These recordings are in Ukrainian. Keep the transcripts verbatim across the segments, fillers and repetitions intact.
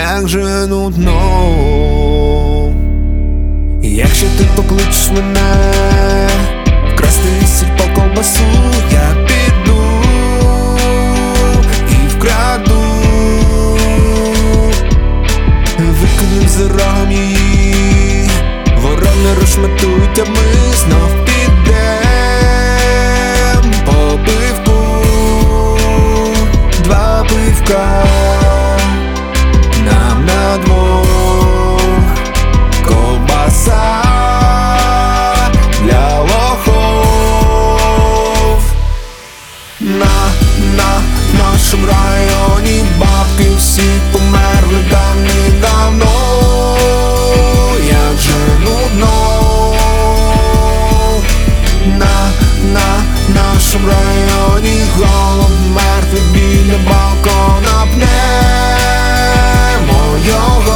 як же нудно. Якщо ти покличеш мене вкрасти сільпо ковбасу, я піду і вкраду, викинем за рогом її, ворони розшматують, а ми знов підем по пивку, два пивка нам на двох, ковбаса для лохов. На, на нашому районі бабки всі померли давним-давно, як же нудно. На, на нашому районі голод мертвий біля балкона, пнемо його,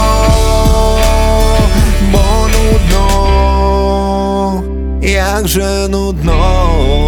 бо нудно, як же нудно.